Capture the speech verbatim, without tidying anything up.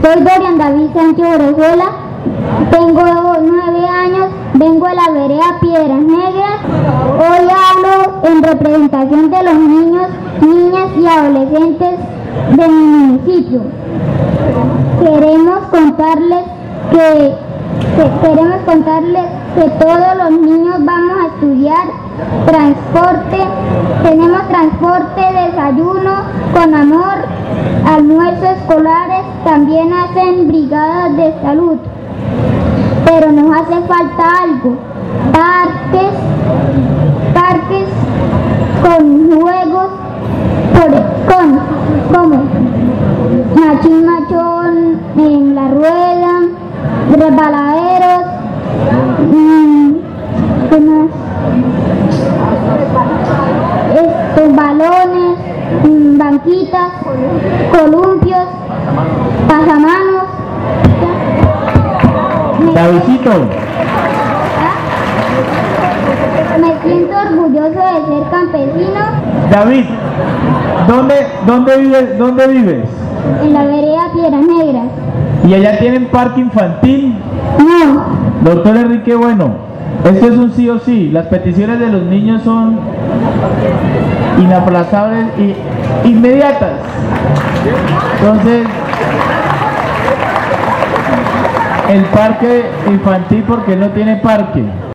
Soy Dorian David Sánchez Orejuela, tengo nueve años, vengo de la vereda Piedras Negras. Hoy hablo en representación de los niños, niñas y adolescentes de mi municipio. Queremos contarles que, que queremos contarles que todos los niños vamos a estudiar transporte, tenemos transporte, desayuno con amor, almuerzos escolares, también hacen brigadas de salud, pero nos hace falta algo, parques, parques con juegos, por, con, como machín machón en la rueda, resbaladeros, mmm, ¿qué más? Estos balones, mmm, banquitas, columpios, pasamanos. Davidcito. ¿Ah? Me siento orgulloso de ser campesino. David, ¿dónde, dónde vives? ¿Dónde vives? En la vereda Piedras Negras. ¿Y allá tienen parque infantil? No. Doctor Enrique Bueno, esto es un sí o sí. Las peticiones de los niños son inaplazables e inmediatas. Entonces, el parque infantil, porque no tiene parque.